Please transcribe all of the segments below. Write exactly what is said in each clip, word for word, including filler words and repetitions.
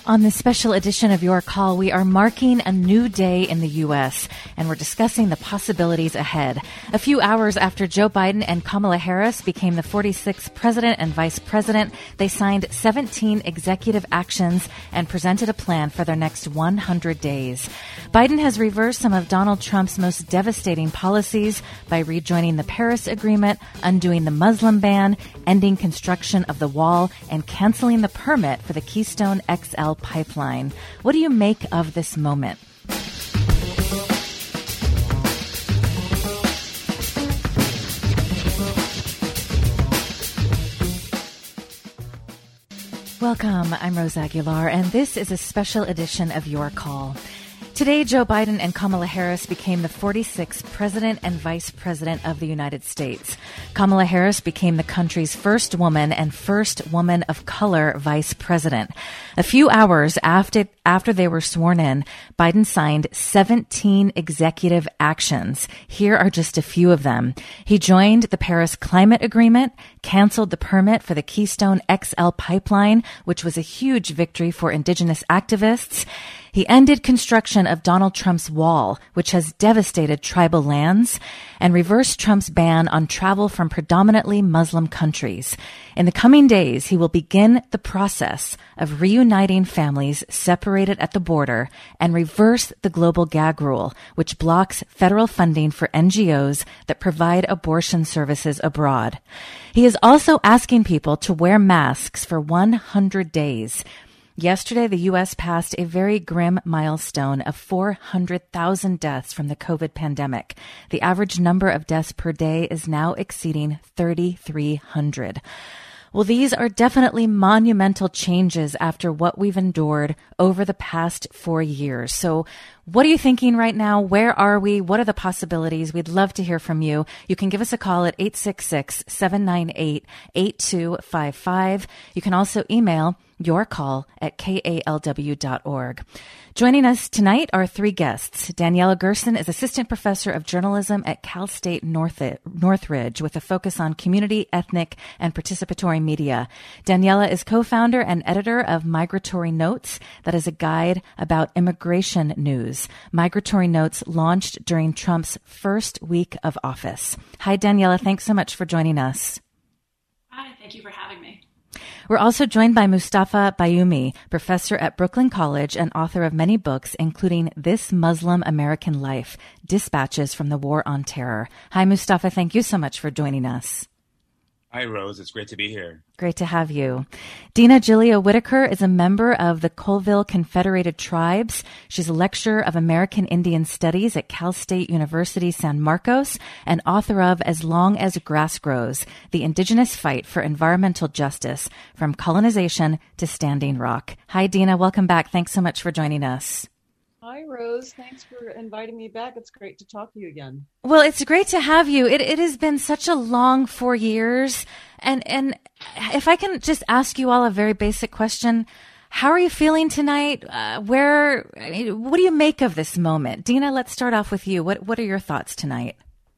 On this special edition of Your Call, we are marking a new day in the U S, and we're discussing the possibilities ahead. A few hours after Joe Biden and Kamala Harris became the forty-sixth president and vice president, they signed seventeen executive actions and presented a plan for their next one hundred days. Biden has reversed some of Donald Trump's most devastating policies by rejoining the Paris Agreement, undoing the Muslim ban, ending construction of the wall, and canceling the permit for the Keystone X L pipeline. What do you make of this moment? Welcome, I'm Rose Aguilar, and this is a special edition of Your Call. Today, Joe Biden and Kamala Harris became the forty-sixth President and Vice President of the United States. Kamala Harris became the country's first woman and first woman of color Vice President. A few hours after, after they were sworn in, Biden signed seventeen executive actions. Here are just a few of them. He joined the Paris Climate Agreement, canceled the permit for the Keystone X L pipeline, which was a huge victory for indigenous activists. He ended construction of Donald Trump's wall, which has devastated tribal lands, and reversed Trump's ban on travel from predominantly Muslim countries. In the coming days, he will begin the process of reuniting families separated at the border and reverse the global gag rule, which blocks federal funding for N G Os that provide abortion services abroad. He is also asking people to wear masks for one hundred days. Yesterday, the U S passed a very grim milestone of four hundred thousand deaths from the COVID pandemic. The average number of deaths per day is now exceeding thirty-three hundred. Well, these are definitely monumental changes after what we've endured over the past four years. So what are you thinking right now? Where are we? What are the possibilities? We'd love to hear from you. You can give us a call at eight six six, seven nine eight, eight two five five. You can also email your call at K A L W dot org. Joining us tonight are three guests. Daniela Gerson is Assistant Professor of Journalism at Cal State Northridge with a focus on community, ethnic, and participatory media. Daniela is co-founder and editor of Migratory Notes, that is a guide about immigration news. Migratory Notes launched during Trump's first week of office. Hi, Daniela. Thanks so much for joining us. Hi, thank you for having me. We're also joined by Mustafa Bayoumi, professor at Brooklyn College and author of many books, including This Muslim American Life, Dispatches from the War on Terror. Hi, Mustafa. Thank you so much for joining us. Hi, Rose. It's great to be here. Great to have you. Dina Julia Whitaker is a member of the Colville Confederated Tribes. She's a lecturer of American Indian Studies at Cal State University San Marcos and author of As Long as Grass Grows, The Indigenous Fight for Environmental Justice, From Colonization to Standing Rock. Hi, Dina. Welcome back. Thanks so much for joining us. Hi, Rose. Thanks for inviting me back. It's great to talk to you again. Well, it's great to have you. It, it has been such a long four years. And, and if I can just ask you all a very basic question, how are you feeling tonight? Uh, where, what do you make of this moment? Dina, let's start off with you. What, what are your thoughts tonight?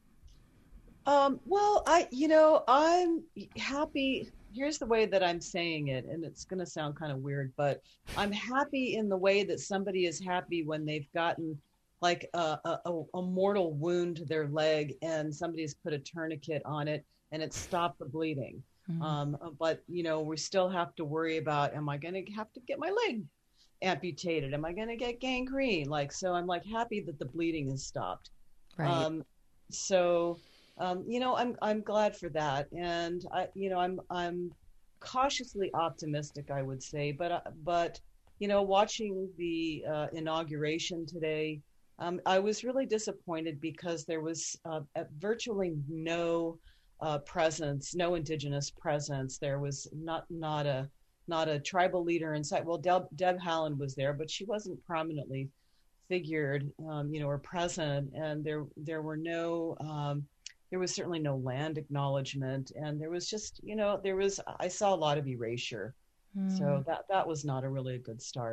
Um, well, I, you know, I'm happy. Here's the way that I'm saying it, and it's going to sound kind of weird, but I'm happy in the way that somebody is happy when they've gotten like a, a, a mortal wound to their leg and somebody's put a tourniquet on it and it stopped the bleeding. Mm-hmm. Um, but, you know, we still have to worry about, am I going to have to get my leg amputated? Am I going to get gangrene? Like, so I'm like happy that the bleeding has stopped. Right. Um, so... Um, you know, I'm I'm glad for that, and I, you know, I'm I'm cautiously optimistic, I would say, but uh, but you know, watching the uh, inauguration today, um, I was really disappointed because there was uh, virtually no uh, presence, no indigenous presence. There was not not a not a tribal leader in sight. Well, Deb, Deb Haaland was there, but she wasn't prominently figured, um, you know, or present, and there there were no. Um, There was certainly no land acknowledgement, and there was just, you know, there was, I saw a lot of erasure. Mm. So that, that was not a really a good start.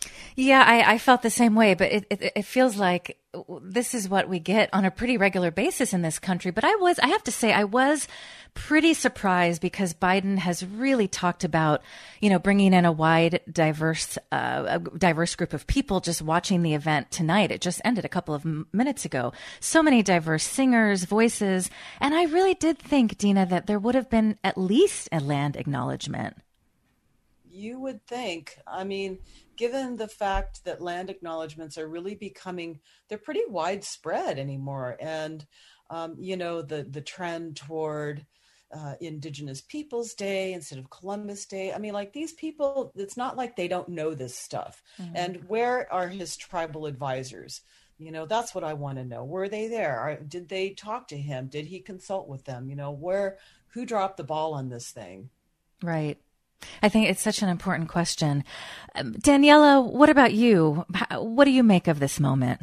Yeah, I, I felt the same way, but it, it, it feels like this is what we get on a pretty regular basis in this country. But I was, I have to say, I was pretty surprised because Biden has really talked about, you know, bringing in a wide, diverse, uh, a diverse group of people just watching the event tonight. It just ended a couple of m- minutes ago. So many diverse singers, voices. And I really did think, Dina, that there would have been at least a land acknowledgement. You would think. I mean, given the fact that land acknowledgements are really becoming, they're pretty widespread anymore. And, um, you know, the, the trend toward uh, Indigenous Peoples Day instead of Columbus Day. I mean, like these people, it's not like they don't know this stuff. Mm-hmm. And where are his tribal advisors? You know, that's what I want to know. Were they there? Or did they talk to him? Did he consult with them? You know, where, who dropped the ball on this thing? Right. I think it's such an important question. Um, Daniela, what about you? How, what do you make of this moment?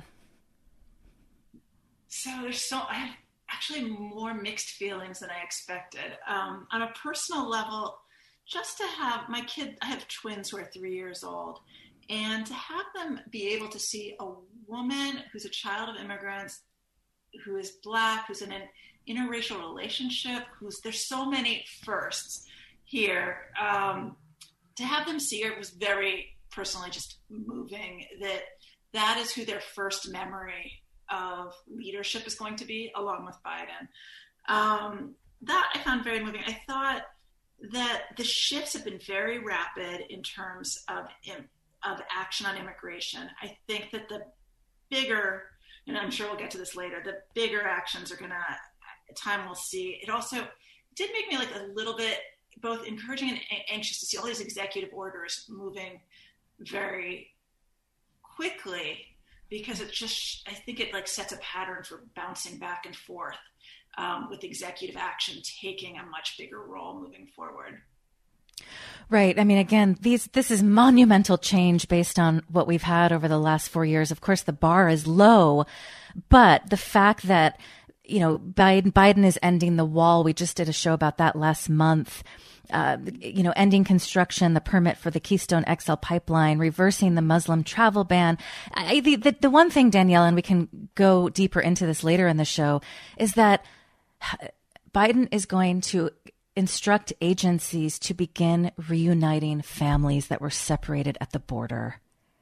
So there's so, I have actually more mixed feelings than I expected. Um, on a personal level, just to have my kid, I have twins who are three years old, and to have them be able to see a woman who's a child of immigrants, who is Black, who's in an interracial relationship, who's, there's so many firsts here, um, to have them see her was very personally just moving. That that is who their first memory of leadership is going to be, along with Biden. Um, that I found very moving. I thought that the shifts have been very rapid in terms of of action on immigration. I think that the bigger, and I'm sure we'll get to this later, the bigger actions are going to, time we'll see. It also did make me like a little bit both encouraging and anxious to see all these executive orders moving very quickly, because it just, I think it like sets a pattern for bouncing back and forth um, with executive action taking a much bigger role moving forward. Right. I mean, again, these this is monumental change based on what we've had over the last four years. Of course, the bar is low, but the fact that you know, Biden, Biden is ending the wall. We just did a show about that last month. Uh, you know, ending construction, the permit for the Keystone X L pipeline, reversing the Muslim travel ban. I, the, the, the one thing, Danielle, and we can go deeper into this later in the show, is that Biden is going to instruct agencies to begin reuniting families that were separated at the border.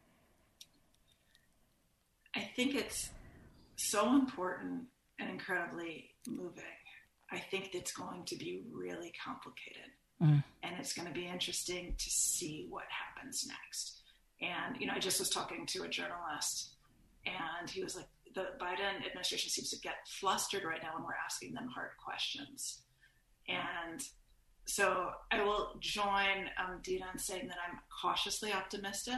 I think it's so important and incredibly moving. I think it's going to be really complicated. Mm. And it's going to be interesting to see what happens next. And, you know, I just was talking to a journalist, and he was like, the Biden administration seems to get flustered right now when we're asking them hard questions. And so I will join um, Dina in saying that I'm cautiously optimistic,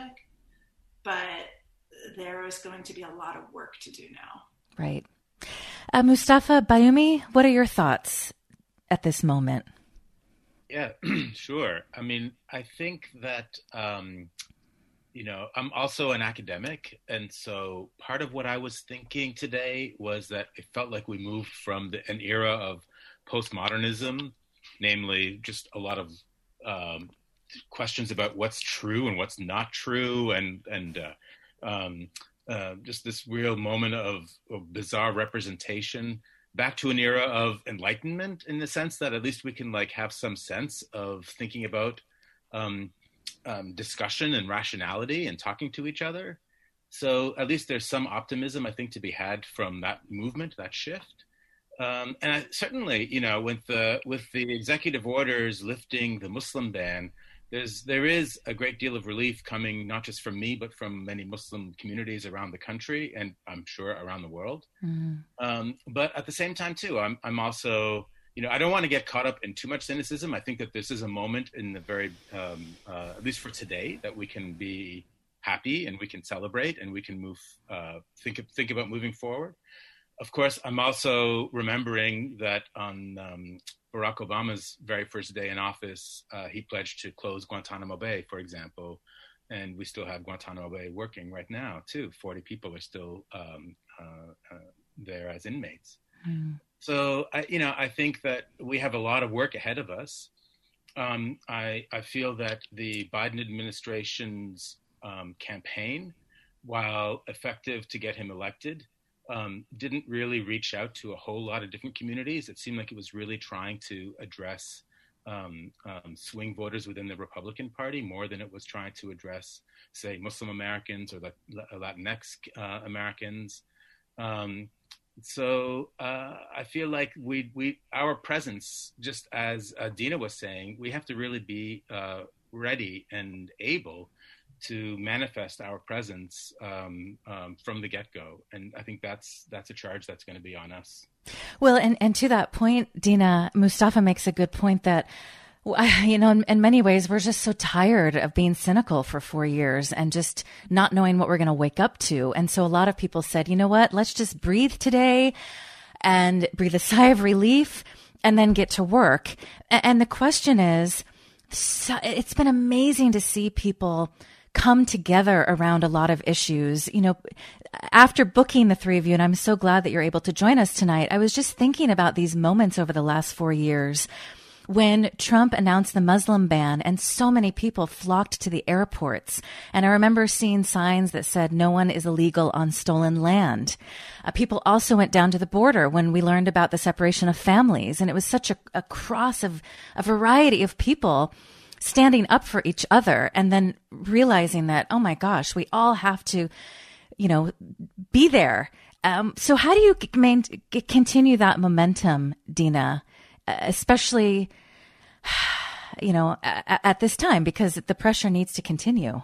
but there is going to be a lot of work to do now. Right. Uh, Mustafa Bayoumi, what are your thoughts at this moment? Yeah, sure. I mean, I think that, um, you know, I'm also an academic. And so part of what I was thinking today was that it felt like we moved from the, an era of postmodernism, namely just a lot of um, questions about what's true and what's not true, and, and uh, um, uh, just this real moment of, of bizarre representation, back to an era of enlightenment, in the sense that at least we can like have some sense of thinking about um, um, discussion and rationality and talking to each other. So at least there's some optimism, I think, to be had from that movement, that shift. Um, and I, certainly, you know, with the with the executive orders lifting the Muslim ban, there's there is a great deal of relief coming, not just from me, but from many Muslim communities around the country, and I'm sure around the world. Mm-hmm. Um, but at the same time, too, I'm I'm also, you know, I don't want to get caught up in too much cynicism. I think that this is a moment in the very, um, uh, at least for today, that we can be happy and we can celebrate and we can move, uh, think think about moving forward. Of course, I'm also remembering that on um, Barack Obama's very first day in office, uh, he pledged to close Guantanamo Bay, for example, and we still have Guantanamo Bay working right now, too. forty people are still um, uh, uh, there as inmates. Mm. So, I, you know, I think that we have a lot of work ahead of us. Um, I, I feel that the Biden administration's um, campaign, while effective to get him elected, um, didn't really reach out to a whole lot of different communities. It seemed like it was really trying to address um, um, swing voters within the Republican Party more than it was trying to address, say, Muslim Americans or Latinx uh, Americans. Um, so uh, I feel like we, we, our presence, just as uh, Dina was saying, we have to really be uh, ready and able to manifest our presence um, um, from the get-go. And I think that's that's a charge that's going to be on us. Well, and, and to that point, Dina, Mustafa makes a good point that, you know, in, in many ways, we're just so tired of being cynical for four years and just not knowing what we're going to wake up to. And so a lot of people said, you know what, let's just breathe today and breathe a sigh of relief and then get to work. And the question is, so, it's been amazing to see people come together around a lot of issues. You know, after booking the three of you, and I'm so glad that you're able to join us tonight, I was just thinking about these moments over the last four years when Trump announced the Muslim ban and so many people flocked to the airports. And I remember seeing signs that said, no one is illegal on stolen land. Uh, people also went down to the border when we learned about the separation of families. And it was such a, a cross of a variety of people standing up for each other and then realizing that, oh my gosh, we all have to, you know, be there. Um, so how do you main, continue that momentum, Dina, especially, you know, at, at this time, because the pressure needs to continue?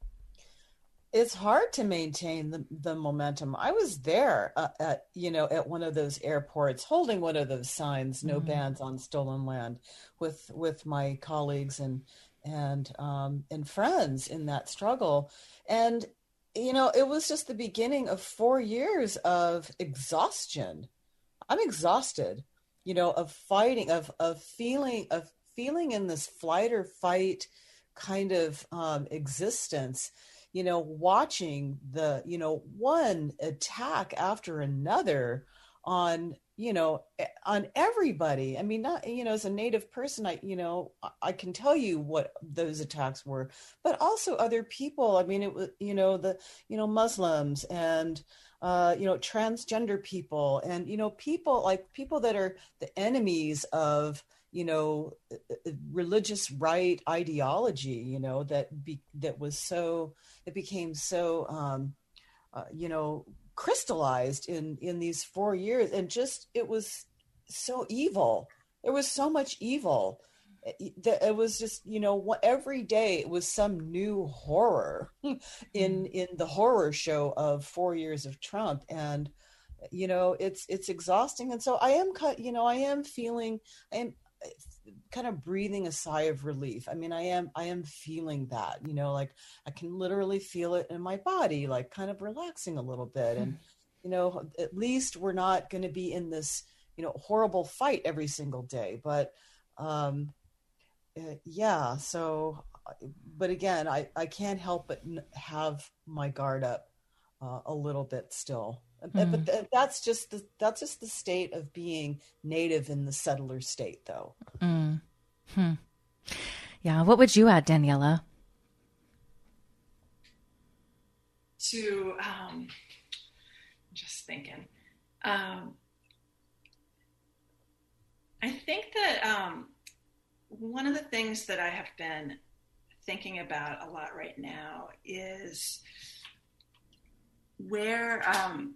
It's hard to maintain the, the momentum. I was there uh, at, you know, at one of those airports holding one of those signs, no mm-hmm. bans on stolen land, with, with my colleagues and, and, um, and friends in that struggle. And, you know, it was just the beginning of four years of exhaustion. I'm exhausted, you know, of fighting, of, of feeling, of feeling in this flight or fight kind of um, existence. You know, watching the, you know, one attack after another on, you know, on everybody. I mean, not, you know, as a Native person, I, you know, I can tell you what those attacks were, but also other people. I mean, it was, you know, the, you know, Muslims and, uh, you know, transgender people and, you know, people like people that are the enemies of, you know, religious right ideology, you know, that be, that was so, it became so, um, uh, you know, crystallized in, in these four years. And just, it was so evil. There was so much evil. It, it was just, you know, every day it was some new horror in, in the horror show of four years of Trump. And, you know, it's, it's exhausting. And so I am, you know, I am feeling, I am, kind of breathing a sigh of relief. I mean, I am, I am feeling that, you know, like I can literally feel it in my body, like kind of relaxing a little bit. And, you know, at least we're not going to be in this, you know, horrible fight every single day. But, um, uh, yeah, so, but again, I, I can't help but have my guard up uh, a little bit still. Mm. But th- that's just the that's just the state of being Native in the settler state, though. Mm. Hmm. Yeah. What would you add, Daniela? To um, just thinking, um, I think that um, one of the things that I have been thinking about a lot right now is where. Um,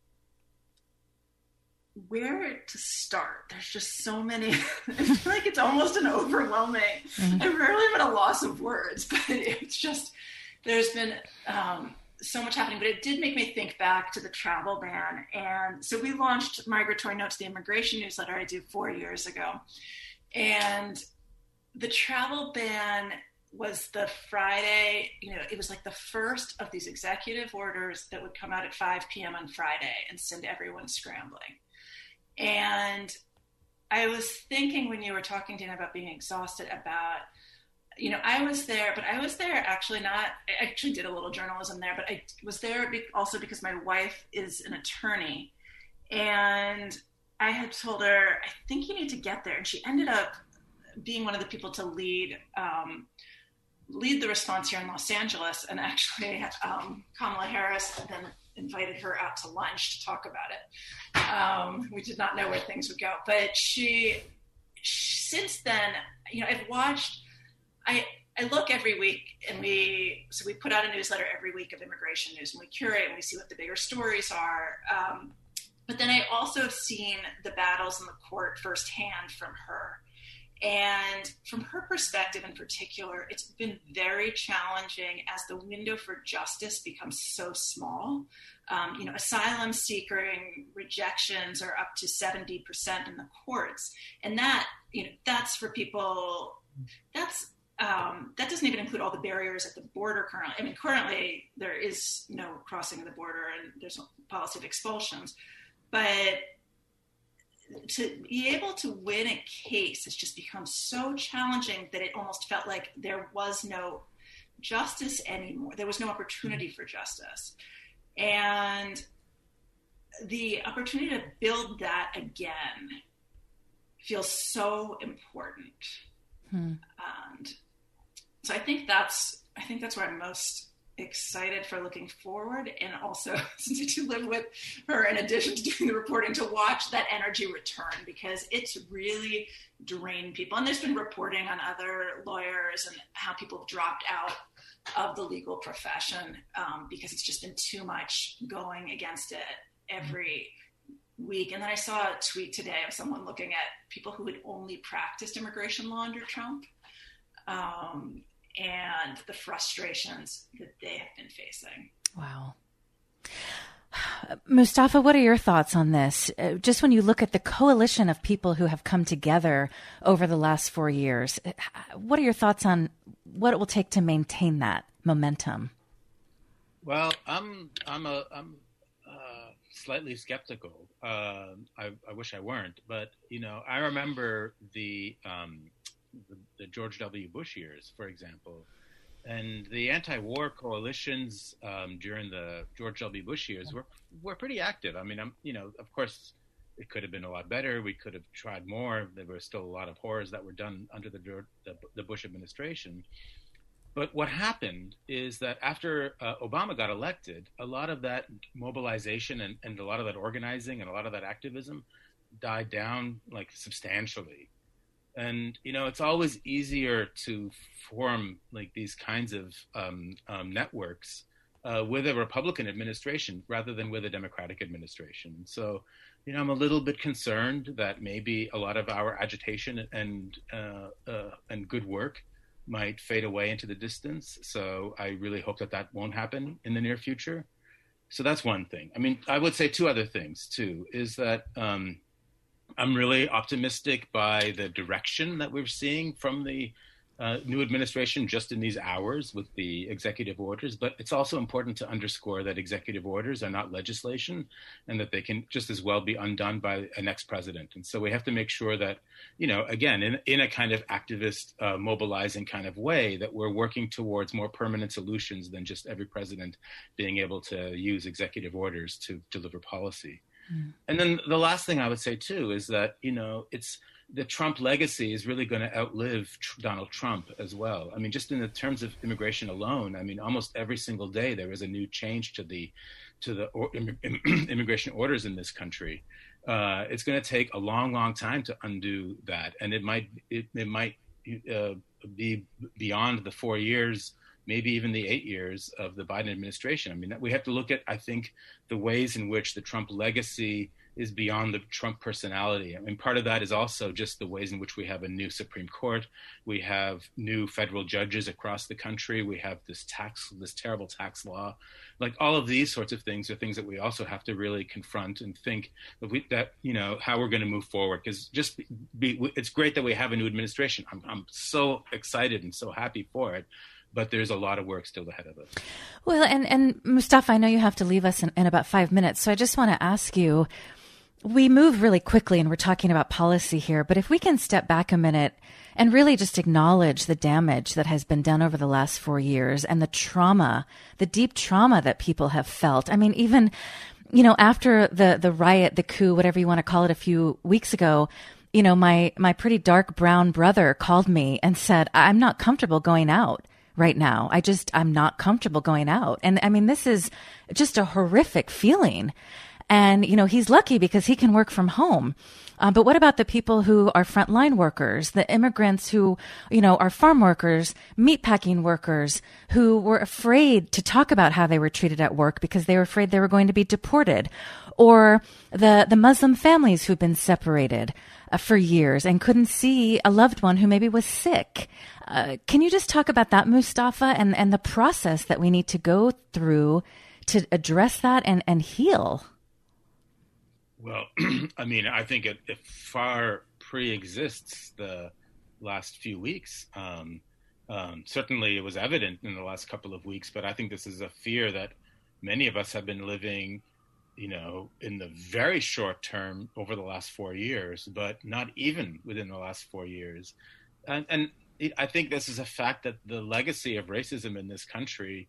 where to start. There's just so many. I feel like it's almost an overwhelming. Mm-hmm. I rarely am at a loss of words, but it's just, there's been um, so much happening, but it did make me think back to the travel ban. And so we launched Migratory Notes, the immigration newsletter I did four years ago. And the travel ban was the Friday, you know, it was like the first of these executive orders that would come out at five p.m. on Friday and send everyone scrambling. And I was thinking when you were talking, Dana, about being exhausted about, you know, I was there, but I was there actually not, I actually did a little journalism there, but I was there also because my wife is an attorney. And I had told her, I think you need to get there. And she ended up being one of the people to lead um, lead the response here in Los Angeles. And actually, um, Kamala Harris then invited her out to lunch to talk about it. Um, we did not know where things would go, but she, since then, you know, I've watched, I, I look every week, and we, so we put out a newsletter every week of immigration news, and we curate and we see what the bigger stories are. Um, but then I also have seen the battles in the court firsthand from her. And from her perspective in particular, it's been very challenging as the window for justice becomes so small. Um, you know, asylum seeking rejections are up to seventy percent in the courts. And that, you know, that's for people, that's, um, that doesn't even include all the barriers at the border currently. I mean, currently there is no crossing of the border and there's no policy of expulsions, but to be able to win a case has just become so challenging that it almost felt like there was no justice anymore. There was no opportunity for justice. And the opportunity to build that again feels so important. Hmm. And so I think that's, I think that's where I'm most excited for looking forward, and also to live with her in addition to doing the reporting, to watch that energy return, because it's really drained people. And there's been reporting on other lawyers and how people have dropped out of the legal profession um, because it's just been too much going against it every week. And then I saw a tweet today of someone looking at people who had only practiced immigration law under Trump. Um, and the frustrations that they have been facing. Wow. Mustafa, what are your thoughts on this? Uh, just when you look at the coalition of people who have come together over the last four years, what are your thoughts on what it will take to maintain that momentum? Well, I'm I'm a I'm uh, slightly skeptical. Uh, I, I wish I weren't, but you know, I remember the. Um, The, the George W. Bush years, for example, and the anti-war coalitions um, during the George W. Bush years were were pretty active. I mean, I'm, you know, of course, it could have been a lot better. We could have tried more. There were still a lot of horrors that were done under the the, the Bush administration. But what happened is that after uh, Obama got elected, a lot of that mobilization and, and a lot of that organizing and a lot of that activism died down, like, substantially. And, you know, it's always easier to form like these kinds of um, um, networks uh, with a Republican administration rather than with a Democratic administration. So, you know, I'm a little bit concerned that maybe a lot of our agitation and uh, uh, and good work might fade away into the distance. So I really hope that that won't happen in the near future. So that's one thing. I mean, I would say two other things, too, is that um, I'm really optimistic by the direction that we're seeing from the uh, new administration just in these hours with the executive orders. But it's also important to underscore that executive orders are not legislation and that they can just as well be undone by a next president. And so we have to make sure that, you know, again, in, in a kind of activist uh, mobilizing kind of way, that we're working towards more permanent solutions than just every president being able to use executive orders to deliver policy. And then the last thing I would say, too, is that, you know, it's the Trump legacy is really going to outlive tr- Donald Trump as well. I mean, just in the terms of immigration alone, I mean, almost every single day there is a new change to the to the or, im, immigration orders in this country. Uh, it's going to take a long, long time to undo that. And it might it, it might uh, be beyond the four years maybe even the eight years of the Biden administration. I mean, we have to look at, I think, the ways in which the Trump legacy is beyond the Trump personality. I mean, part of that is also just the ways in which we have a new Supreme Court. We have new federal judges across the country. We have this tax, this terrible tax law. Like all of these sorts of things are things that we also have to really confront and think that, we, that you know, how we're going to move forward. Because just be, be, it's great that we have a new administration. I'm, I'm so excited and so happy for it. But there's a lot of work still ahead of us. Well, and, and Mustafa, I know you have to leave us in, in about five minutes. So I just want to ask you, we move really quickly and we're talking about policy here, but if we can step back a minute and really just acknowledge the damage that has been done over the last four years and the trauma, the deep trauma that people have felt. I mean, even, you know, after the, the riot, the coup, whatever you want to call it a few weeks ago, you know, my, my pretty dark brown brother called me and said, I'm not comfortable going out right now. I just, I'm not comfortable going out. And I mean, this is just a horrific feeling. And, you know, he's lucky because he can work from home. Uh, but what about the people who are frontline workers, the immigrants who, you know, are farm workers, meatpacking workers who were afraid to talk about how they were treated at work because they were afraid they were going to be deported, or the, the Muslim families who've been separated uh, for years and couldn't see a loved one who maybe was sick. Uh, can you just talk about that, Mustafa, and, and the process that we need to go through to address that and, and heal? Well, I mean, I think it, it far pre-exists the last few weeks. Um, um, certainly it was evident in the last couple of weeks, but I think this is a fear that many of us have been living, you know, in the very short term over the last four years, but not even within the last four years. And, and it, I think this is a fact that the legacy of racism in this country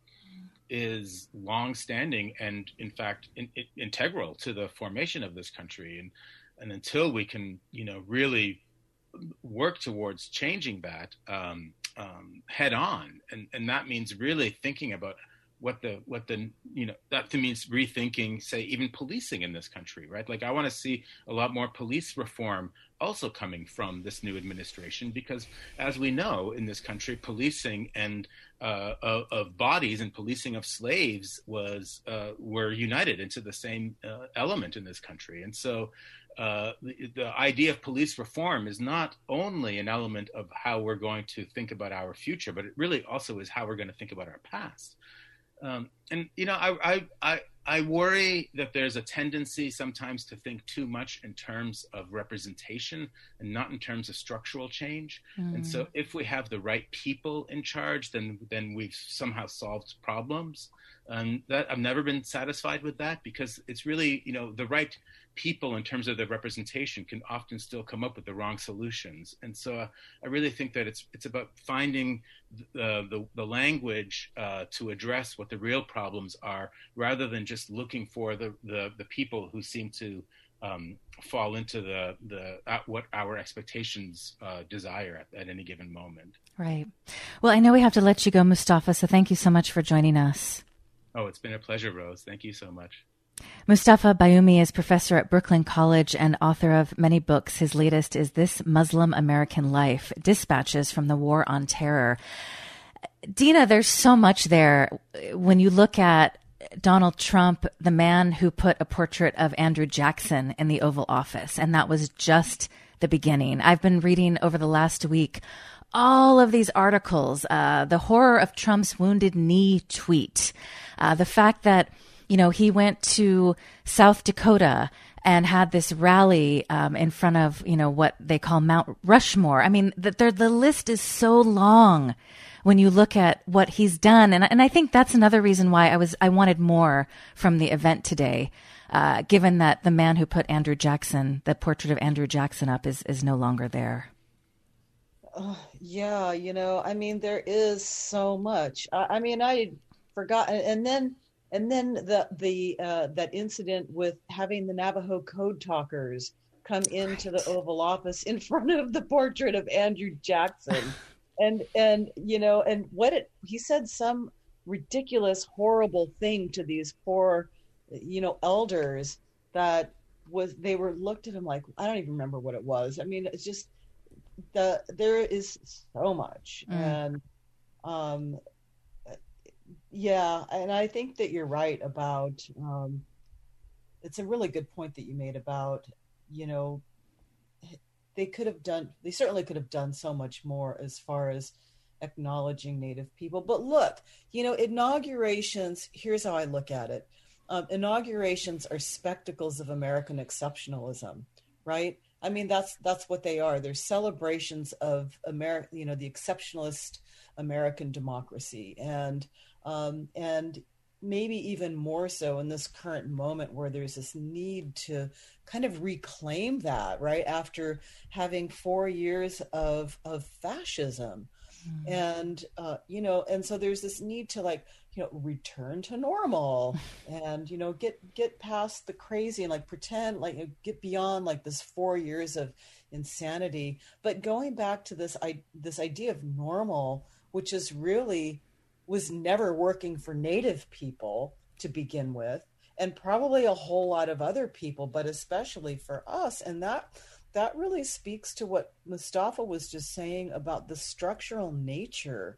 is longstanding and, in fact, in, in, integral to the formation of this country. And and until we can, you know, really work towards changing that um, um, head on, and, and that means really thinking about what the what the you know that means rethinking, say, even policing in this country, right? Like, I want to see a lot more police reform also coming from this new administration, because as we know in this country, policing and uh, of, of bodies and policing of slaves was uh, were united into the same uh, element in this country. And so uh, the, the idea of police reform is not only an element of how we're going to think about our future, but it really also is how we're going to think about our past. Um, and, you know, I, I, I, I worry that there's a tendency sometimes to think too much in terms of representation and not in terms of structural change. Mm. And so if we have the right people in charge, then then we've somehow solved problems. Um, that I've never been satisfied with that, because it's really, you know, the right people in terms of the representation can often still come up with the wrong solutions. And so uh, I really think that it's it's about finding the the, the language uh, to address what the real problems are, rather than just looking for the the, the people who seem to um, fall into the the uh, what our expectations uh, desire at, at any given moment. Right. Well, I know we have to let you go, Mustafa, so thank you so much for joining us. Oh, it's been a pleasure, Rose. Thank you so much. Mustafa Bayoumi is professor at Brooklyn College and author of many books. His latest is This Muslim American Life, Dispatches from the War on Terror. Dina, there's so much there. When you look at Donald Trump, the man who put a portrait of Andrew Jackson in the Oval Office, and that was just the beginning. I've been reading over the last week all of these articles, uh, the horror of Trump's Wounded Knee tweet, uh, the fact that, you know, he went to South Dakota and had this rally um, in front of, you know, what they call Mount Rushmore. I mean, the, the, the list is so long when you look at what he's done. And, and I think that's another reason why I was I wanted more from the event today, uh, given that the man who put Andrew Jackson, the portrait of Andrew Jackson up is, is no longer there. Uh, yeah, you know, I mean, there is so much. I, I mean, I forgot, and then and then the the uh, that incident with having the Navajo code talkers come into right. the Oval Office in front of the portrait of Andrew Jackson, and and you know, and what it he said some ridiculous, horrible thing to these poor, you know, elders that was they were looked at him like, I don't even remember what it was. I mean, it's just. The there is so much, mm. and um, yeah, and I think that you're right about. Um, it's a really good point that you made about, you know, they could have done. They certainly could have done so much more as far as acknowledging Native people. But look, you know, inaugurations. Here's how I look at it: um, inaugurations are spectacles of American exceptionalism, right? I mean, that's that's what they are. They're celebrations of America, you know, the exceptionalist American democracy, and um, and maybe even more so in this current moment where there's this need to kind of reclaim that, right, after having four years of of fascism, mm-hmm. and uh, you know, and so there's this need to like. You know, return to normal and, you know, get, get past the crazy and like pretend like get beyond like this four years of insanity. But going back to this, I, this idea of normal, which is really was never working for Native people to begin with, and probably a whole lot of other people, but especially for us. And that that really speaks to what Mustafa was just saying about the structural nature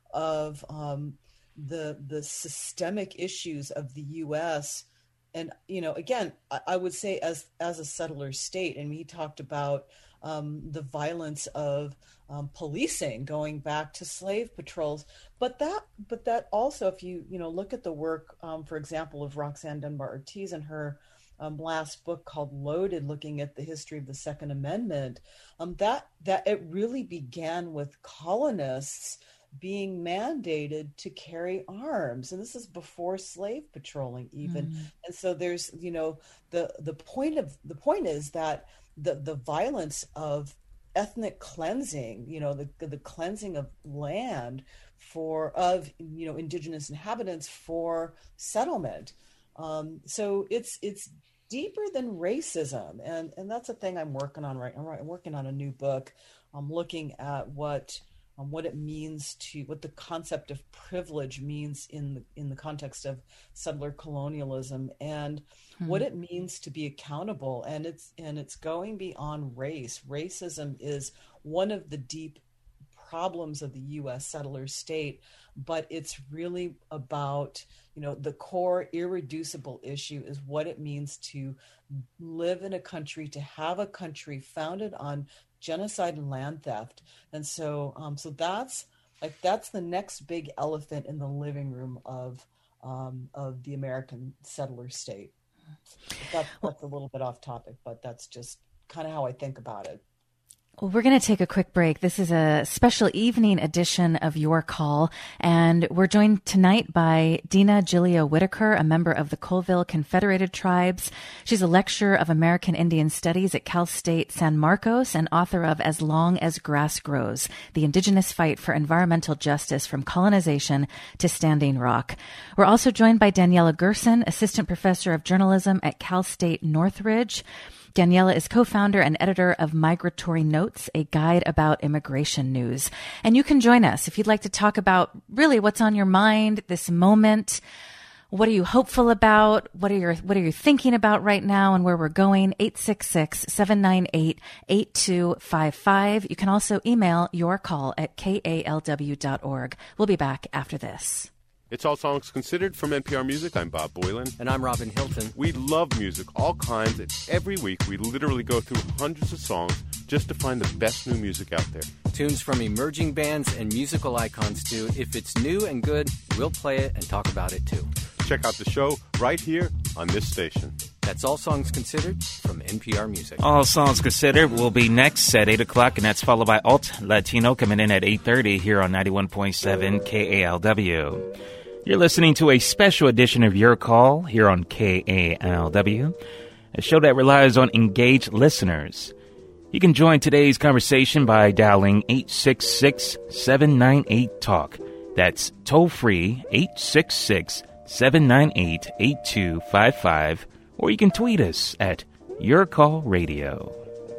of um, the the systemic issues of the U S. And, you know, again, I, I would say as as a settler state, and he talked about um, the violence of um, policing going back to slave patrols. But that but that also, if you, you know, look at the work, um, for example, of Roxanne Dunbar Ortiz and her um, last book called Loaded, looking at the history of the Second Amendment, um, that that it really began with colonists being mandated to carry arms, and this is before slave patrolling even. Mm. And so there's, you know, the the point of the point is that the the violence of ethnic cleansing, you know, the the cleansing of land for of you know indigenous inhabitants for settlement. Um, so it's it's deeper than racism, and and that's a thing I'm working on right. I'm working on a new book. I'm looking at what. Um, what it means to, what the concept of privilege means in the in the context of settler colonialism, and hmm. what it means to be accountable. And it's and it's going beyond race. Racism is one of the deep problems of the U S settler state, but it's really about, you know, the core irreducible issue is what it means to live in a country, to have a country founded on genocide and land theft. And so um, so that's like that's the next big elephant in the living room of um, of the American settler state. That, that's a little bit off topic, but that's just kind of how I think about it. Well, we're going to take a quick break. This is a special evening edition of Your Call, and we're joined tonight by Dina Gilio Whitaker, a member of the Colville Confederated Tribes. She's a lecturer of American Indian Studies at Cal State San Marcos and author of As Long as Grass Grows, The Indigenous Fight for Environmental Justice from Colonization to Standing Rock. We're also joined by Daniela Gerson, assistant professor of journalism at Cal State Northridge. Daniela is co-founder and editor of Migratory Notes, a guide about immigration news. And you can join us if you'd like to talk about really what's on your mind this moment. What are you hopeful about? What are your, what are you thinking about right now and where we're going? eight six six, seven nine eight, eight two five five. You can also email your call at K A L W dot org. We'll be back after this. It's All Songs Considered from N P R Music. I'm Bob Boylan. And I'm Robin Hilton. We love music, all kinds, and every week we literally go through hundreds of songs just to find the best new music out there. Tunes from emerging bands and musical icons, too. If it's new and good, we'll play it and talk about it, too. Check out the show right here on this station. That's All Songs Considered from N P R Music. All Songs Considered will be next at eight o'clock, and that's followed by Alt Latino coming in at eight thirty here on ninety-one point seven K A L W. You're listening to a special edition of Your Call here on K A L W, a show that relies on engaged listeners. You can join today's conversation by dialing eight six six, seven nine eight, talk. That's toll-free eight six six, seven nine eight, eight two five five, or you can tweet us at Your Call Radio.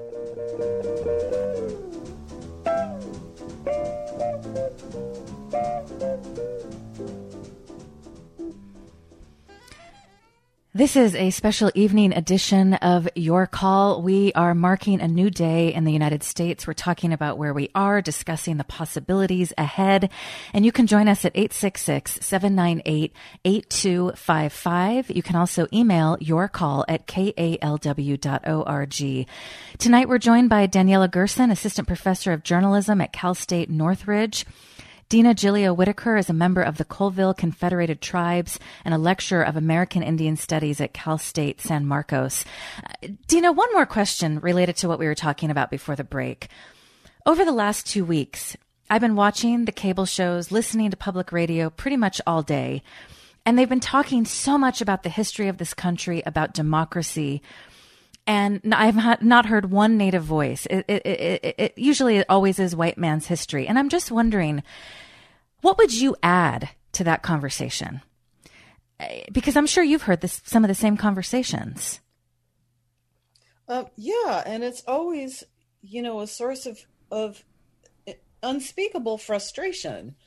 This is a special evening edition of Your Call. We are marking a new day in the United States. We're talking about where we are, discussing the possibilities ahead. And you can join us at eight six six, seven nine eight, eight two five five. You can also email your call at K A L W dot org. Tonight we're joined by Daniela Gerson, assistant professor of journalism at Cal State Northridge. Dina Gilio Whitaker is a member of the Colville Confederated Tribes and a lecturer of American Indian Studies at Cal State San Marcos. Uh, Dina, one more question related to what we were talking about before the break. Over the last two weeks, I've been watching the cable shows, listening to public radio pretty much all day, and they've been talking so much about the history of this country, about democracy, and I've not heard one Native voice. It, it, it, it usually it always is white man's history. And I'm just wondering, what would you add to that conversation? Because I'm sure you've heard this, some of the same conversations. Uh, yeah, and it's always, you know, a source of, of unspeakable frustration.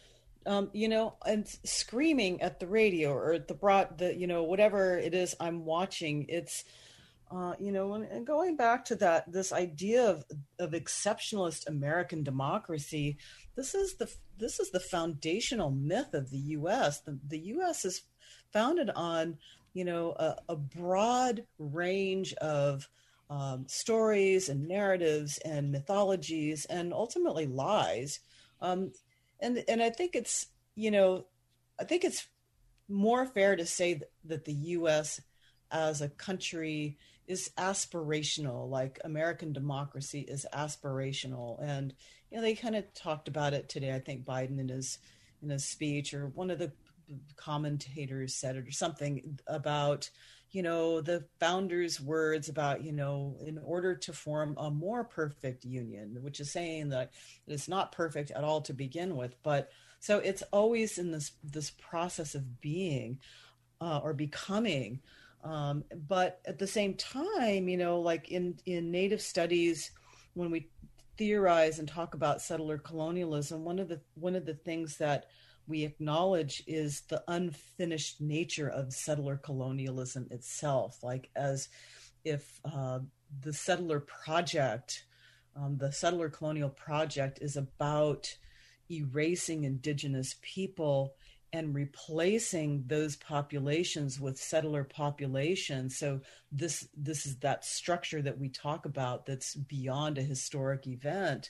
um, you know, and screaming at the radio or at the broad, the you know, whatever it is I'm watching. It's uh, you know, and, and going back to that, this idea of of exceptionalist American democracy. This is the this is the foundational myth of the U S. The, the U S is founded on, you know, a, a broad range of um, stories and narratives and mythologies and ultimately lies. Um, and and I think it's, you know, I think it's more fair to say that, that the U S as a country is aspirational, like American democracy is aspirational. And, you know, they kind of talked about it today. I think Biden in his in his speech, or one of the commentators said it or something about, you know, the founders' words about, you know, in order to form a more perfect union, which is saying that it's not perfect at all to begin with. But so it's always in this this process of being uh, or becoming. Um, but at the same time, you know, like in, in Native studies, when we theorize and talk about settler colonialism, one of the one of the things that we acknowledge is the unfinished nature of settler colonialism itself, like as if uh, the settler project, um, the settler colonial project is about erasing indigenous people and replacing those populations with settler populations. So this this is that structure that we talk about that's beyond a historic event.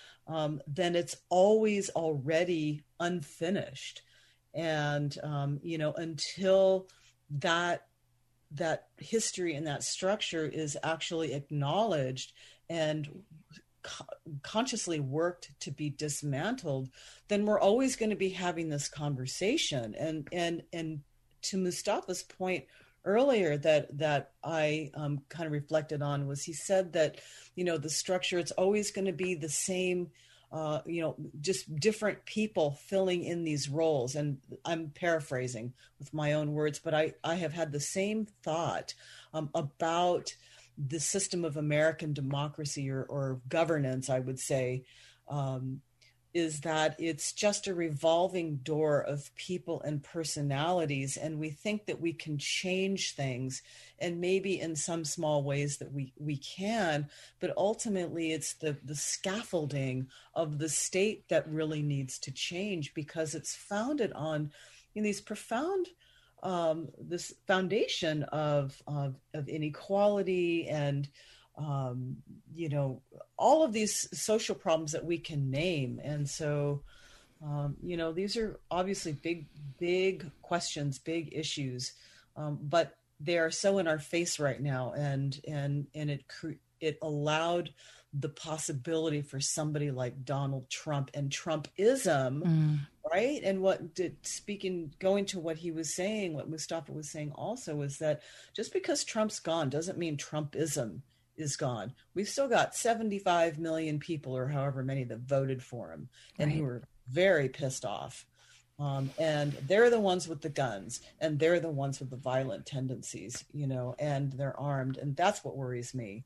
Um, then it's always already unfinished. And, um, you know, until that that history and that structure is actually acknowledged and co- consciously worked to be dismantled, then we're always going to be having this conversation. And and and to Mustafa's point earlier that that I um, kind of reflected on was he said that, you know, the structure, it's always going to be the same, uh, you know, just different people filling in these roles. And I'm paraphrasing with my own words, but I, I have had the same thought um, about the system of American democracy or, or governance, I would say, um, is that it's just a revolving door of people and personalities. And we think that we can change things, and maybe in some small ways that we, we can, but ultimately it's the, the scaffolding of the state that really needs to change, because it's founded on, you know, these profound, um, this foundation of, of, of inequality and, um, you know, all of these social problems that we can name. And so, um, you know, these are obviously big, big questions, big issues, um, but they are so in our face right now. And, and, and it, cre- it allowed the possibility for somebody like Donald Trump and Trumpism, mm. right? And what did, speaking, going to what he was saying, what Mustafa was saying also, is that just because Trump's gone doesn't mean Trumpism is gone. We've still got seventy-five million people, or however many, that voted for him and right. who are very pissed off. Um, and they're the ones with the guns, and they're the ones with the violent tendencies, you know, and they're armed. And that's what worries me.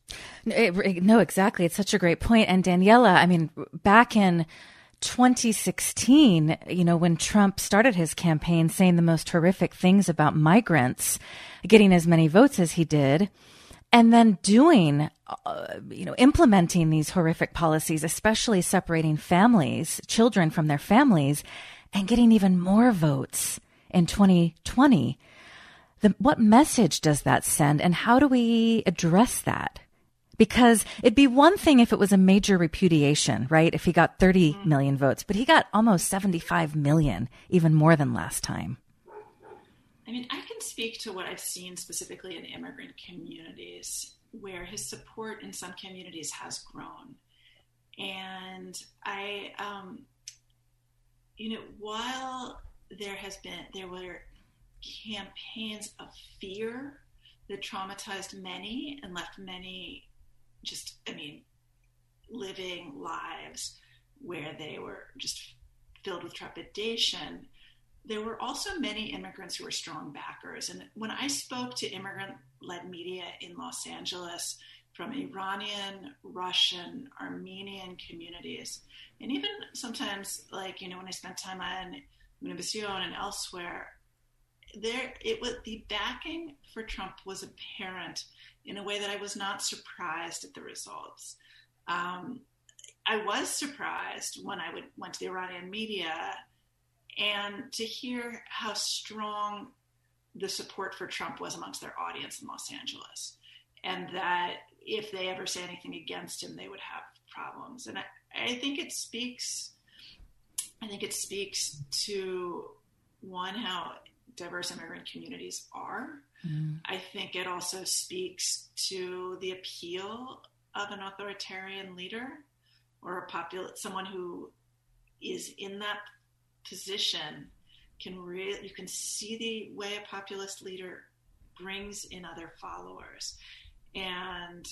No, exactly. It's such a great point. And Daniela, I mean, back in twenty sixteen, you know, when Trump started his campaign saying the most horrific things about migrants, getting as many votes as he did, and then doing, uh, you know, implementing these horrific policies, especially separating families, children from their families, and getting even more votes in twenty twenty. The, what message does that send, and how do we address that? Because it'd be one thing if it was a major repudiation, right? If he got thirty million votes, but he got almost seventy-five million, even more than last time. I mean, I can speak to what I've seen specifically in immigrant communities, where his support in some communities has grown. And I, um, you know, while there has been, there were campaigns of fear that traumatized many and left many just, I mean, living lives where they were just filled with trepidation, there were also many immigrants who were strong backers. And when I spoke to immigrant-led media in Los Angeles, from Iranian, Russian, Armenian communities, and even sometimes, like, you know, when I spent time on Univision and elsewhere, there it was the backing for Trump was apparent in a way that I was not surprised at the results. Um, I was surprised when I would, went to the Iranian media and to hear how strong the support for Trump was amongst their audience in Los Angeles, and that if they ever say anything against him, they would have problems. And I, I think it speaks, I think it speaks to, one, how diverse immigrant communities are. Mm. I think it also speaks to the appeal of an authoritarian leader or a popular, someone who is in that position can really, you can see the way a populist leader brings in other followers. And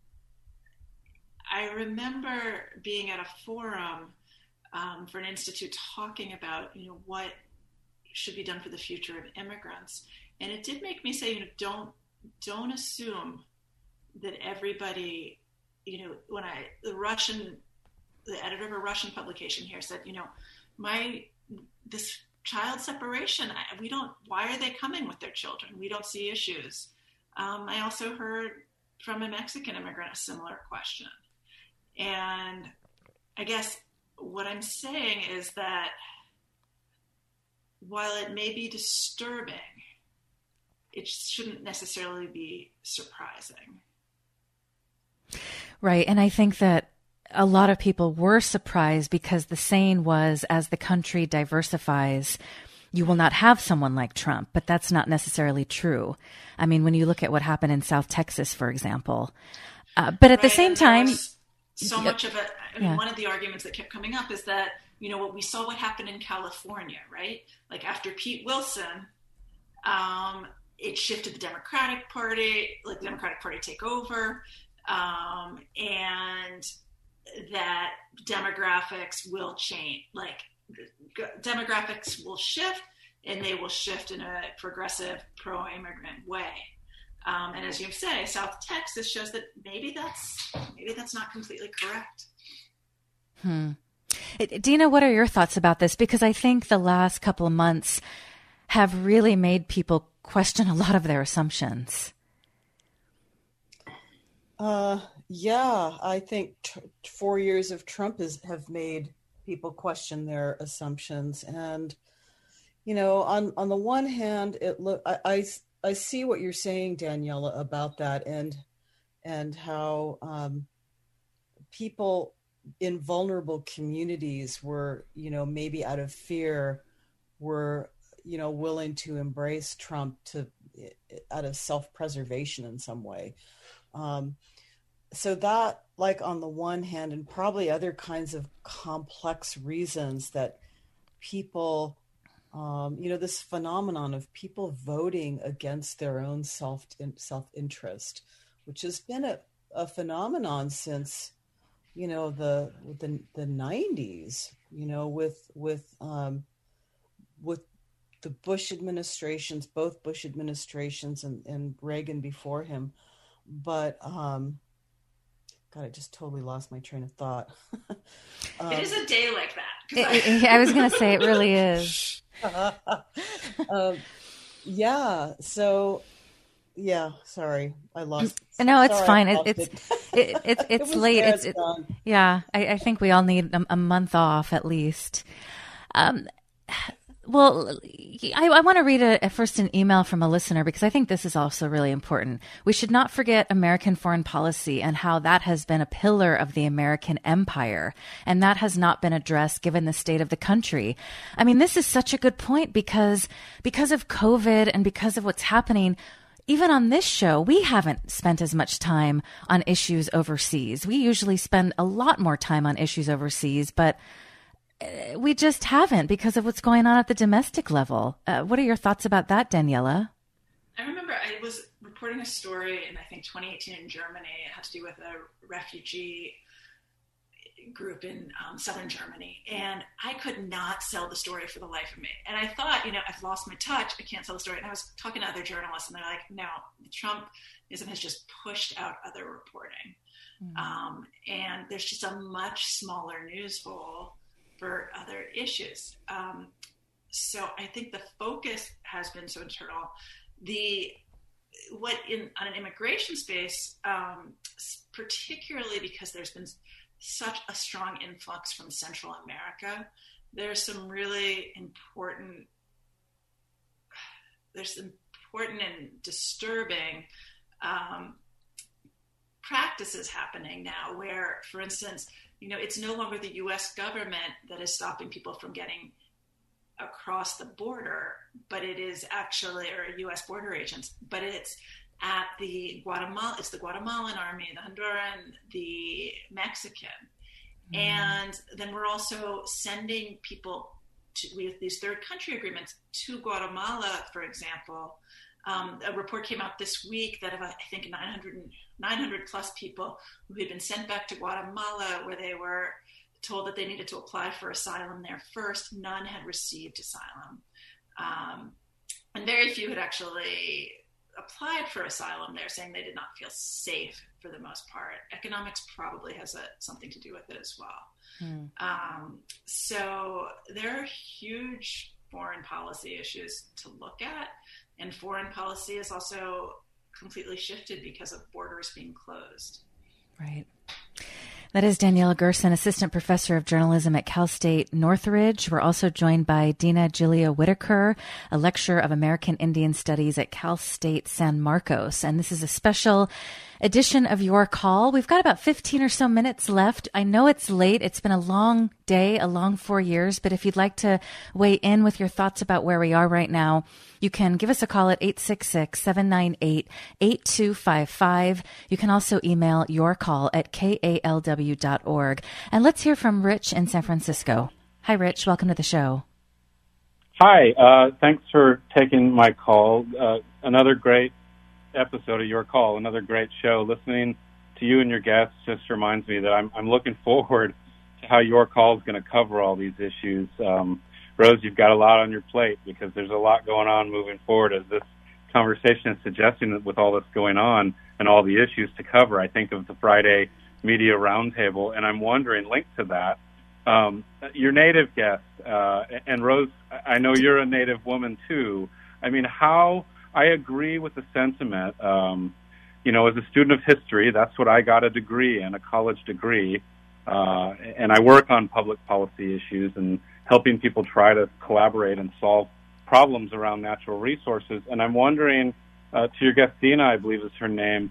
I remember being at a forum um, for an institute talking about, you know, what should be done for the future of immigrants. And it did make me say, you know, don't, don't assume that everybody, you know, when I, the Russian, the editor of a Russian publication here said, you know, my, this child separation, I, we don't, why are they coming with their children? We don't see issues. Um, I also heard from a Mexican immigrant a similar question. And I guess what I'm saying is that while it may be disturbing, it shouldn't necessarily be surprising. Right. And I think that a lot of people were surprised because the saying was, as the country diversifies, you will not have someone like Trump. But that's not necessarily true. I mean, when you look at what happened in South Texas, for example. Uh, but at right, the same time, so much of it, I mean, yeah. One of the arguments that kept coming up is that, you know, what we saw what happened in California, right? Like after Pete Wilson, um, it shifted the Democratic Party, like the Democratic Party take over, um, and that demographics will change, like demographics will shift, and they will shift in a progressive, pro-immigrant way. Um, and as you say, South Texas shows that maybe that's maybe that's not completely correct. Hmm. Dina, what are your thoughts about this? Because I think the last couple of months have really made people question a lot of their assumptions. Uh, yeah, I think t- four years of Trump has have made people question their assumptions. And, you know, on, on the one hand, it look I, I, I see what you're saying, Daniela, about that, and and how um, people in vulnerable communities were, you know, maybe out of fear, were, you know, willing to embrace Trump to out of self-preservation in some way. Um, so that, like, on the one hand, and probably other kinds of complex reasons that people, um, you know, this phenomenon of people voting against their own self self-interest, which has been a, a phenomenon since, you know, the the the nineties, you know, with with um, with the Bush administrations, both Bush administrations and, and Reagan before him. But um, God, I just totally lost my train of thought. um, it is a day like that. It, I, I was going to say it really is. um, yeah. So. Yeah, sorry, I lost. No, it's sorry, fine. It, it's it, it, it's it's it late. It's it, yeah. I, I think we all need a, a month off at least. Um, well, I, I want to read a, a first an email from a listener because I think this is also really important. We should not forget American foreign policy and how that has been a pillar of the American empire, and that has not been addressed given the state of the country. I mean, this is such a good point because because of COVID and because of what's happening. Even on this show, we haven't spent as much time on issues overseas. We usually spend a lot more time on issues overseas, but we just haven't because of what's going on at the domestic level. Uh, what are your thoughts about that, Daniela? I remember I was reporting a story in, I think, twenty eighteen in Germany. It had to do with a refugee group in um, southern Germany, and I could not sell the story for the life of me. And I thought, you know, I've lost my touch. I can't sell the story. And I was talking to other journalists, and they're like, no, Trumpism has just pushed out other reporting. Mm-hmm. Um, and there's just a much smaller news hole for other issues. Um, so I think the focus has been so internal. The what in on an immigration space, um, particularly because there's been such a strong influx from Central America, there's some really important, there's important and disturbing um, practices happening now where, for instance, you know, it's no longer the U S government that is stopping people from getting across the border, but it is actually, or U S border agents, but it's at the Guatemala, it's the Guatemalan army, the Honduran, the Mexican. Mm. And then we're also sending people to, with these third country agreements to Guatemala, for example. Um, a report came out this week that of, I think, nine hundred, nine hundred plus people who had been sent back to Guatemala where they were told that they needed to apply for asylum there first. None had received asylum. Um, and very few had actually applied for asylum there, saying they did not feel safe for the most part. Economics probably has a, something to do with it as well. Mm. Um, so there are huge foreign policy issues to look at. And foreign policy is also completely shifted because of borders being closed. Right. That is Daniela Gerson, Assistant Professor of Journalism at Cal State Northridge. We're also joined by Dina Julia Whitaker, a lecturer of American Indian Studies at Cal State San Marcos. And this is a special edition of Your Call. We've got about fifteen or so minutes left. I know it's late. It's been a long day, a long four years. But if you'd like to weigh in with your thoughts about where we are right now, you can give us a call at eight six six, seven nine eight, eight two five five. You can also email your call at K A L W dot org. And let's hear from Rich in San Francisco. Hi, Rich. Welcome to the show. Hi. Uh, thanks for taking my call. Uh, another great episode of Your Call, another great show. Listening to you and your guests just reminds me that I'm, I'm looking forward to how Your Call is going to cover all these issues. Um, Rose, you've got a lot on your plate because there's a lot going on moving forward as this conversation is suggesting that with all that's going on and all the issues to cover. I think of the Friday Media Roundtable, and I'm wondering, linked to that, um, your native guest, uh, and Rose, I know you're a native woman too. I mean, how, I agree with the sentiment. Um, you know, as a student of history, that's what I got a degree in, a college degree, uh, and I work on public policy issues and helping people try to collaborate and solve problems around natural resources. And I'm wondering, uh, to your guest, Dina, I believe is her name,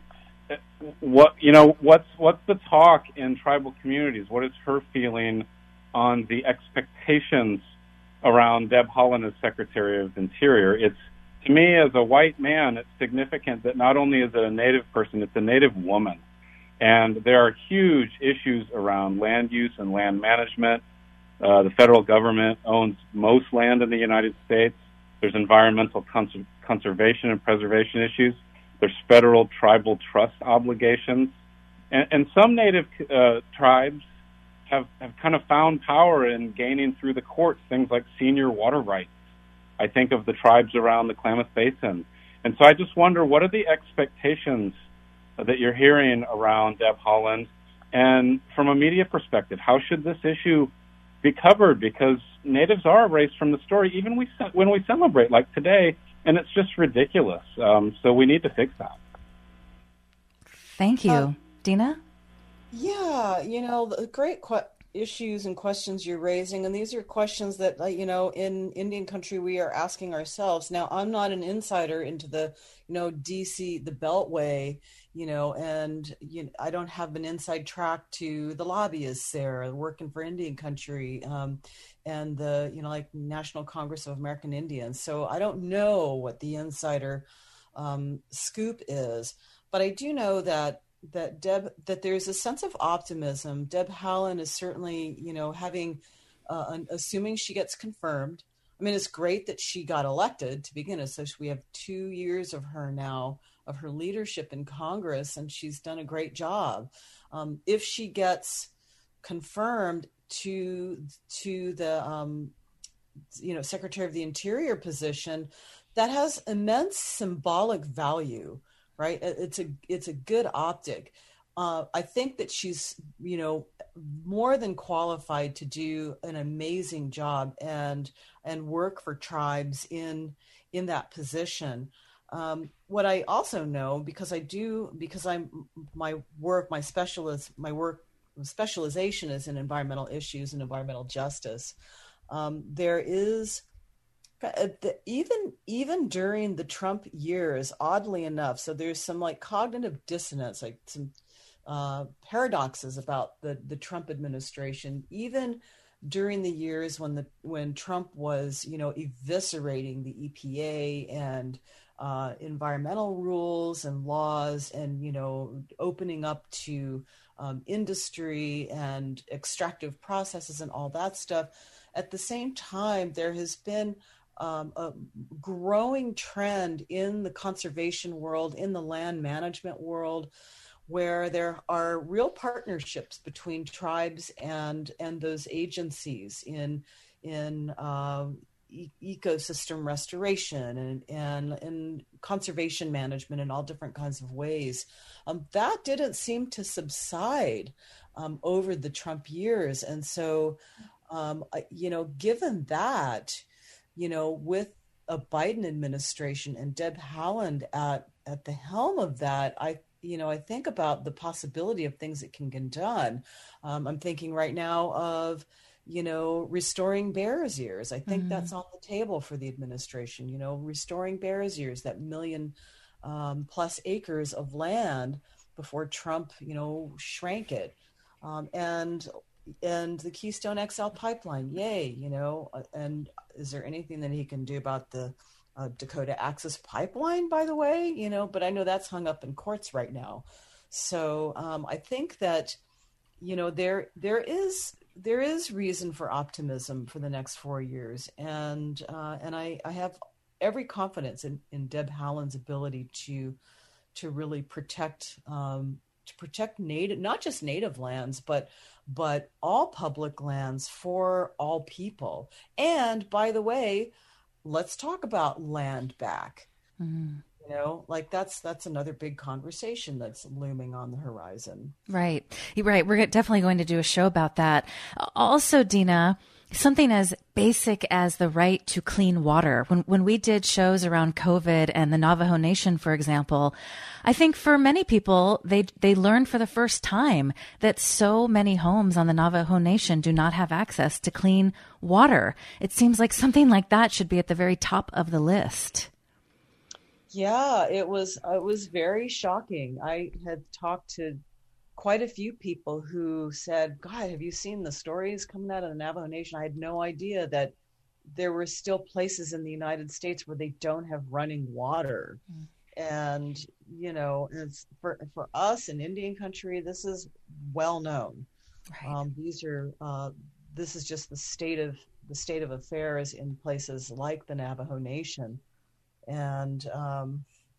what, you know, what's, what's the talk in tribal communities? What is her feeling on the expectations around Deb Haaland as Secretary of Interior? It's, to me, as a white man, it's significant that not only is it a Native person, it's a Native woman. And there are huge issues around land use and land management. Uh, the federal government owns most land in the United States. There's environmental cons- conservation and preservation issues. There's federal tribal trust obligations. And, and some Native uh, tribes have, have kind of found power in gaining through the courts things like senior water rights. I think of the tribes around the Klamath Basin. And so I just wonder, what are the expectations that you're hearing around Deb Haaland? And from a media perspective, how should this issue be covered? Because Natives are erased from the story, even we, when we celebrate, like today, and it's just ridiculous. Um, so we need to fix that. Thank you. Uh, Dina? Yeah, you know, the great que- issues and questions you're raising, and these are questions that, uh, you know, in Indian country we are asking ourselves. Now, I'm not an insider into the, you know, D C, the Beltway, you know, and you know, I don't have an inside track to the lobbyists there working for Indian country um, and the, you know, like National Congress of American Indians. So I don't know what the insider um, scoop is, but I do know that that Deb, that there's a sense of optimism. Deb Haaland is certainly, you know, having, uh, assuming she gets confirmed. I mean, it's great that she got elected to begin with. So we have two years of her now, of her leadership in Congress, and she's done a great job. Um, if she gets confirmed to to the um, you know Secretary of the Interior position, that has immense symbolic value, right? It's a it's a good optic. Uh, I think that she's, you know, more than qualified to do an amazing job and and work for tribes in in that position. Um, what I also know, because I do, because I'm my work, my specialist, my work specialization is in environmental issues and environmental justice. Um, there is even even during the Trump years, oddly enough, so there's some like cognitive dissonance, like some uh, paradoxes about the the Trump administration, even during the years when the when Trump was, you know, eviscerating the E P A and uh, environmental rules and laws, and, you know, opening up to um, industry and extractive processes and all that stuff. At the same time, there has been um, a growing trend in the conservation world, in the land management world, where there are real partnerships between tribes and and those agencies in in um, e- ecosystem restoration and, and and conservation management in all different kinds of ways. Um, that didn't seem to subside um, over the Trump years, and so um, you know, given that, you know, with a Biden administration and Deb Haaland at at the helm of that, I. You know, I think about the possibility of things that can get done. Um, I'm thinking right now of, you know, restoring Bears Ears. I think mm-hmm. that's on the table for the administration, you know, restoring Bears Ears, that million um, plus acres of land before Trump, you know, shrank it. Um, and and the Keystone X L pipeline, yay, you know, and is there anything that he can do about the Uh, Dakota Access Pipeline, by the way, you know, but I know that's hung up in courts right now. So um, I think that, you know, there there is there is reason for optimism for the next four years, and uh, and I, I have every confidence in, in Deb Haaland's ability to to really protect um, to protect native, not just native lands, but but all public lands for all people. And by the way, let's talk about land back. Mm-hmm. You know, like that's that's another big conversation that's looming on the horizon. Right. You're right. We're definitely going to do a show about that. Also, Dina, something as basic as the right to clean water. When when we did shows around COVID and the Navajo Nation, for example, I think for many people, they they learned for the first time that so many homes on the Navajo Nation do not have access to clean water. It seems like something like that should be at the very top of the list. Yeah, it was it was very shocking. I had talked to quite a few people who said, God, have you seen the stories coming out of the Navajo Nation? I had no idea that there were still places in the United States where they don't have running water. Mm. And, you know, it's for, for us in Indian country, this is well known. Right. Um, these are, uh, this is just the state of the state of affairs in places like the Navajo Nation. And, um,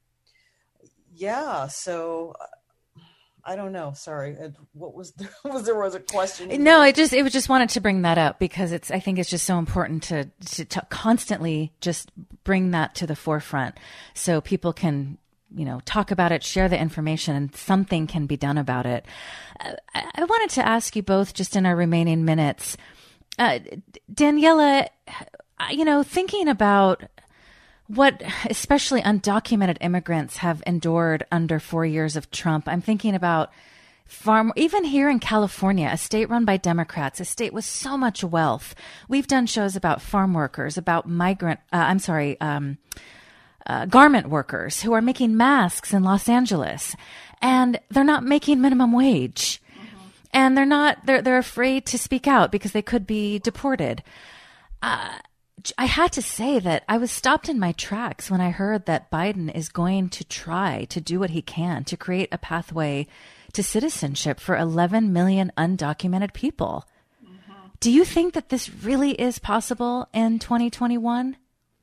yeah, so I don't know. Sorry. What was there? Was there was a question? No, I just, it was just wanted to bring that up because it's, I think it's just so important to, to, to constantly just bring that to the forefront so people can, you know, talk about it, share the information, and something can be done about it. I, I wanted to ask you both just in our remaining minutes, uh, Daniela, you know, thinking about what especially undocumented immigrants have endured under four years of Trump. I'm thinking about farm, even here in California, a state run by Democrats, a state with so much wealth. We've done shows about farm workers, about migrant, uh, I'm sorry, um, uh, garment workers who are making masks in Los Angeles, and they're not making minimum wage. Mm-hmm. And they're not, they're, they're afraid to speak out because they could be deported. Uh, I had to say that I was stopped in my tracks when I heard that Biden is going to try to do what he can to create a pathway to citizenship for eleven million undocumented people. Mm-hmm. Do you think that this really is possible in twenty twenty-one?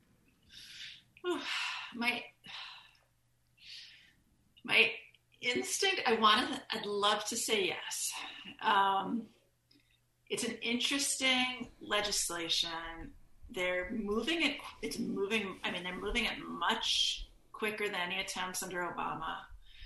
My, my instinct, I want to, I'd love to say yes. Um, it's an interesting legislation. They're moving it. It's moving. I mean, they're moving it much quicker than any attempts under Obama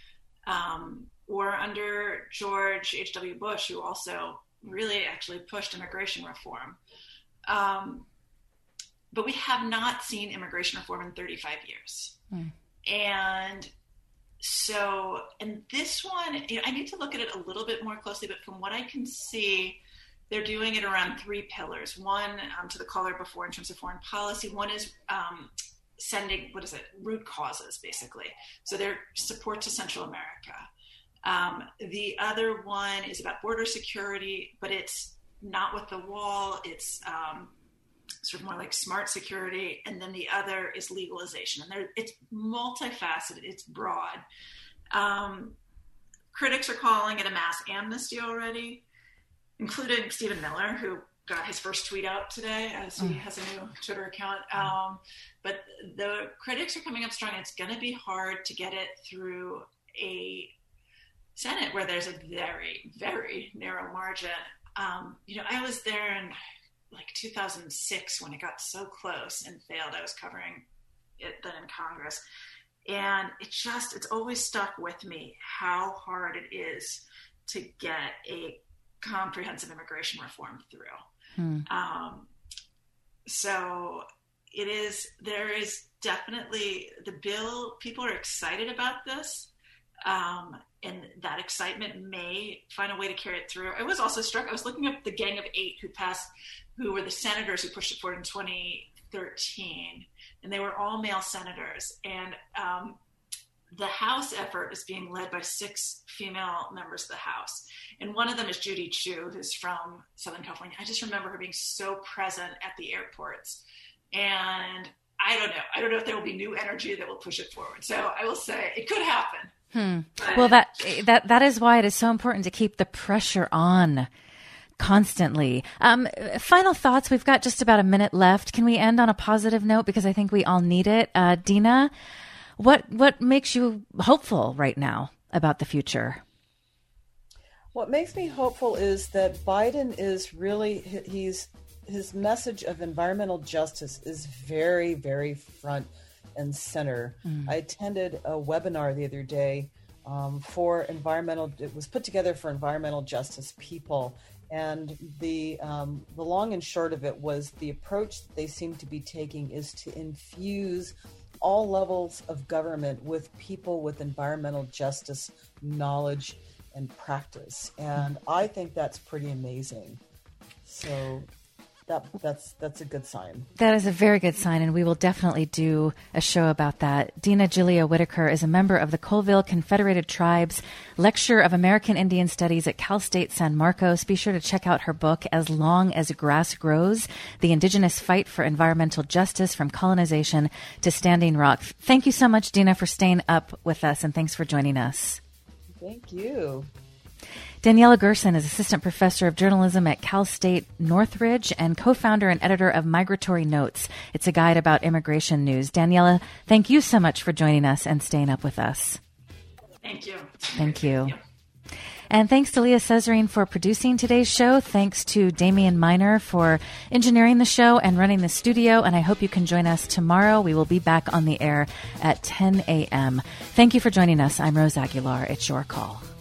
um, or under George H W. Bush, who also really actually pushed immigration reform. Um, but we have not seen immigration reform in thirty-five years. Mm. And so, and this one, you know, I need to look at it a little bit more closely, but from what I can see, they're doing it around three pillars. One, um, to the caller before in terms of foreign policy. One is um, sending, what is it, root causes, basically. So their support to Central America. Um, the other one is about border security, but it's not with the wall. It's um, sort of more like smart security. And then the other is legalization. And there, it's multifaceted. It's broad. Um, critics are calling it a mass amnesty already, including Stephen Miller, who got his first tweet out today, as he has a new Twitter account. Um, but the critics are coming up strong. It's going to be hard to get it through a Senate where there's a very, very narrow margin. Um, you know, I was there in like two thousand six when it got so close and failed. I was covering it then in Congress. And it just, it's always stuck with me how hard it is to get a comprehensive immigration reform through. Hmm. Um, so it is, there is definitely the bill, people are excited about this. Um, and that excitement may find a way to carry it through. I was also struck, I was looking up the Gang of Eight who passed, who were the senators who pushed it forward in twenty thirteen, and they were all male senators. And um, the House effort is being led by six female members of the House. And one of them is Judy Chu, who's from Southern California. I just remember her being so present at the airports. And I don't know. I don't know if there will be new energy that will push it forward. So I will say it could happen. Hmm. Well, that that that is why it is so important to keep the pressure on constantly. Um, final thoughts. We've got just about a minute left. Can we end on a positive note? Because I think we all need it. Uh, Dina, what what makes you hopeful right now about the future? What makes me hopeful is that Biden is really, he's his message of environmental justice is very, very front and center. Mm. I attended a webinar the other day um, for environmental, it was put together for environmental justice people. And the um, the long and short of it was the approach that they seem to be taking is to infuse all levels of government with people with environmental justice knowledge and practice. And I think that's pretty amazing. So that that's that's a good sign. That is a very good sign, and we will definitely do a show about that. Dina Julia Whitaker is a member of the Colville Confederated Tribes, Lecturer of American Indian Studies at Cal State San Marcos. Be sure to check out her book, As Long as Grass Grows, The Indigenous Fight for Environmental Justice from Colonization to Standing Rock. Thank you so much, Dina, for staying up with us, and thanks for joining us. Thank you. Daniela Gerson is Assistant Professor of Journalism at Cal State Northridge and co-founder and editor of Migratory Notes. It's a guide about immigration news. Daniela, thank you so much for joining us and staying up with us. Thank you. Thank you. And thanks to Leah Cesarine for producing today's show. Thanks to Damian Miner for engineering the show and running the studio. And I hope you can join us tomorrow. We will be back on the air at ten a.m. Thank you for joining us. I'm Rose Aguilar. It's your call.